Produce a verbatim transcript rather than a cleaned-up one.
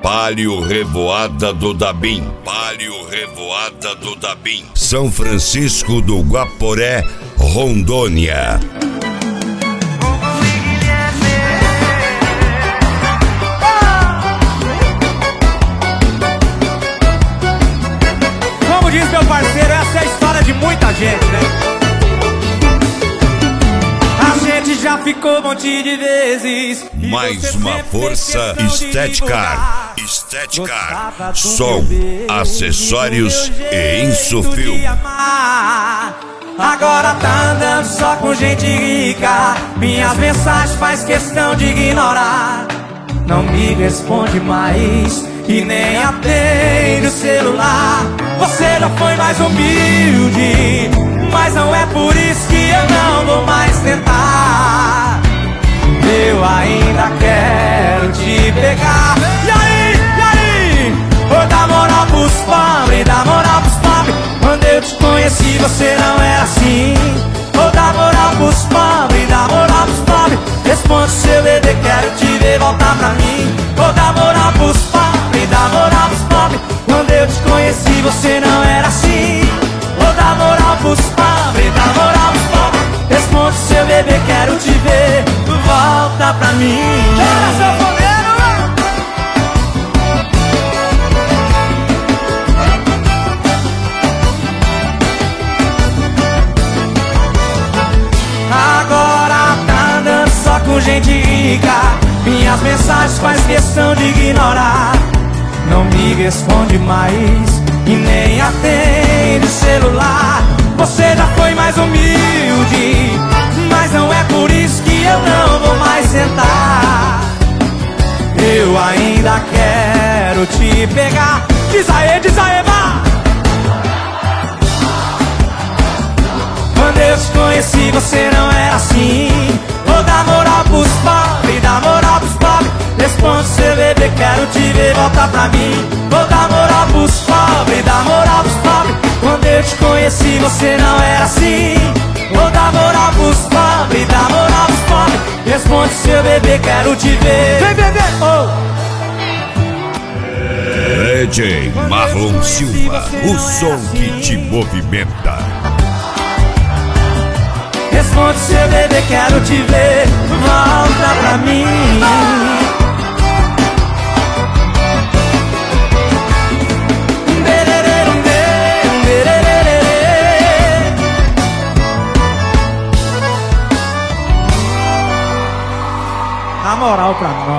Palio Revoada do Dabim. Palio Revoada do Dabim. São Francisco do Guaporé, Rondônia. Como diz meu parceiro, essa é a história de muita gente, né? A gente já ficou um monte de vezes. Mais uma força Estética. Estética. Som, acessórios e Insufilme. Agora tá andando só com gente rica. Minhas mensagens faz questão de ignorar. Não me responde mais e nem atende o celular. Você já foi mais humilde, mas não é por isso que eu não vou mais tentar. Eu ainda quero te pegar. E aí, e aí? Vou dar moral pros pobres, dar moral pros pobres. Quando eu te conheci você não era assim. Vou dar moral pros pobres, dar moral pros pobres. Responde seu bebê, quero te ver voltar pra mim. Vou dar moral pros pobres, dar moral pros pobres. Quando eu te conheci você não era assim. Vou dar moral pros pobres, dar moral pros pobres. Responde seu bebê, quero te ver volta pra mim. Chora, sanfoneiro! Agora tá andando só com gente rica. Minhas mensagens faz questão de ignorar. Não me responde mais e nem atende o celular. Você já foi mais humilde, mas não é por isso que eu não vou mais sentar. Eu ainda quero te pegar. Diz aê, diz aê, vá! Quando eu te conheci você não era assim. Vou dar moral pros pobres, dar moral pros pobres. Responde seu bebê, quero te ver voltar pra mim. Vou dar moral pros pobres, dar moral pros pobres. Quando eu te conheci você não era assim. Vou dar moral pros pobres, dar moral pros pobres. Responde seu bebê, quero te ver. Vem, bebê! Oh! D J Marlon Silva, o som que te movimenta. Responde seu bebê, quero te ver volta pra mim. Dá moral pra nós.